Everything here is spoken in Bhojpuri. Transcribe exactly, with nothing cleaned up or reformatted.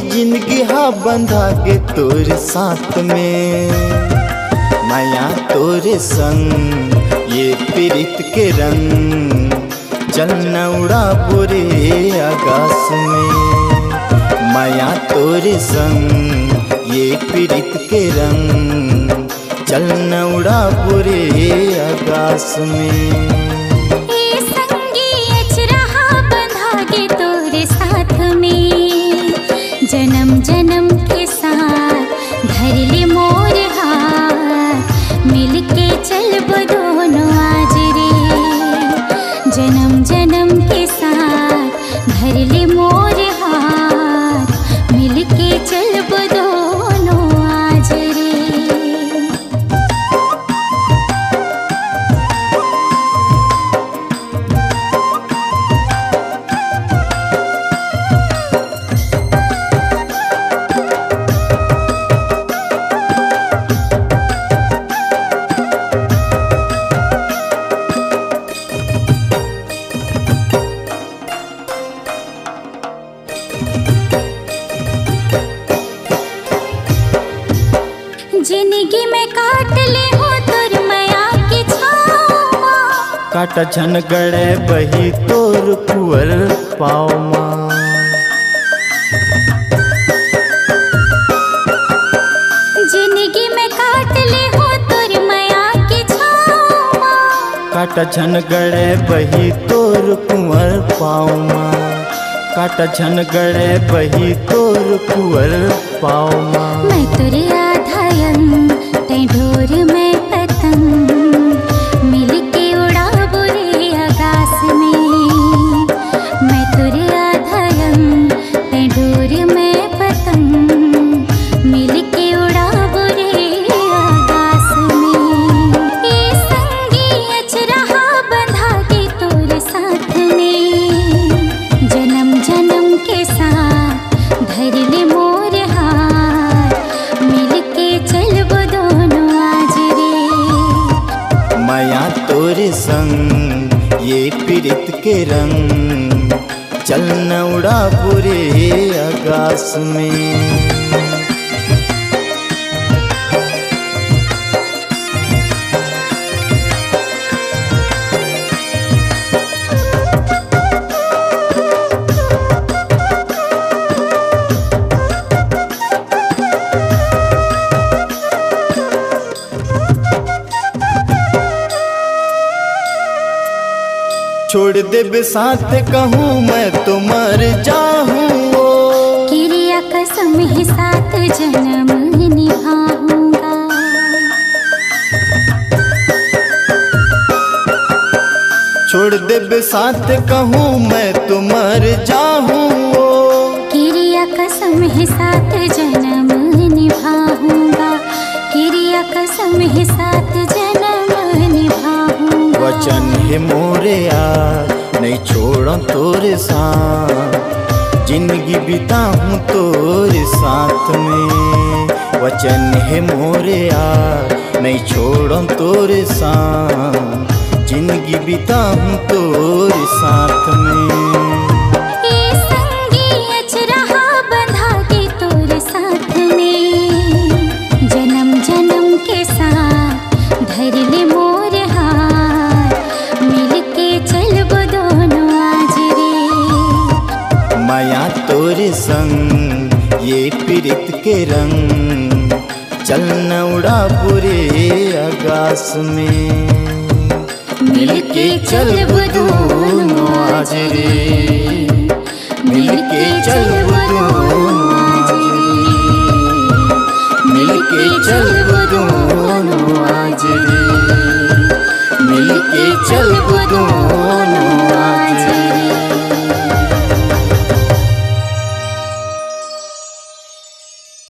जिंदगी हा बंधा के तोरे साथ में। माया तोरे संग ये प्रीत के रंग, चल न उड़ा पूरे आकाश में। माया तोरे संग ये प्रीत के रंग, चल न उड़ा पूरे आकाश में। जन्म जन्म के साथ धर ले मोर हाथ, मिलके चलब दोनों आज रे। जन्म जन्म के साथ धर ले मोर हाथ, मिलके चलब दोनों आज रे। जिंदगी में काट ले हो तोर माया की छावा, काटा झन गड़े बही तोर कुंवर पाँव माँ। जिंदगी में काट ले हो तोर माया की छावा, काटा झन गड़े बही तोर कुंवर पाँव माँ। काटा झन गड़े बही तोर कुंवर पाँव माँ। मैं तोरे आधायन तै ढोर में पतंग, मिलके उड़ाबो रे आकाश में। मैं तोरे आधायन तै ढोर में पतंग, मिलके उड़ाबो रे आकाश में। ए संगी अचरहा बंधा के तोर साथ में। जन्म जन्म के साथ धर ले मोर हाथ, मिलके चलब दोनों आज रे। माया तोरे संग ये प्रीत के रंग, चल न उड़ा पूरे आकाश में। छोड़ दे साथ कहूँ मैं तो मर जाऊँ, क्रिया कसम ही साथ जन्म निभाऊंगा। छोड़ दे साथ कहूँ मैं तो मर जाऊँ, क्रिया कसम ही साथ जन्म निभाऊंगा। क्रिया कसम ही साथ जन्म निभाऊंगा। वचन है मोरे यार नहीं छोड़ा तोरे साथ, जिंदगी बिताऊं तोरे साथ में। वचन है मोरे यार नहीं छोड़ा तोरे साथ, जिंदगी बिताऊं तोरे साथ में। ए संगी अचरहा बंधा के तोरे साथ में। जन्म जन्म के साथ धर ले मोर हाथ, मिलके चलब दोनों आज रे। माया तोरे संग ये प्रीत के रंग, चल न उड़ा पूरे आकाश में। मिलके चलब दोनों आज रे, मिलके चलब दोनों।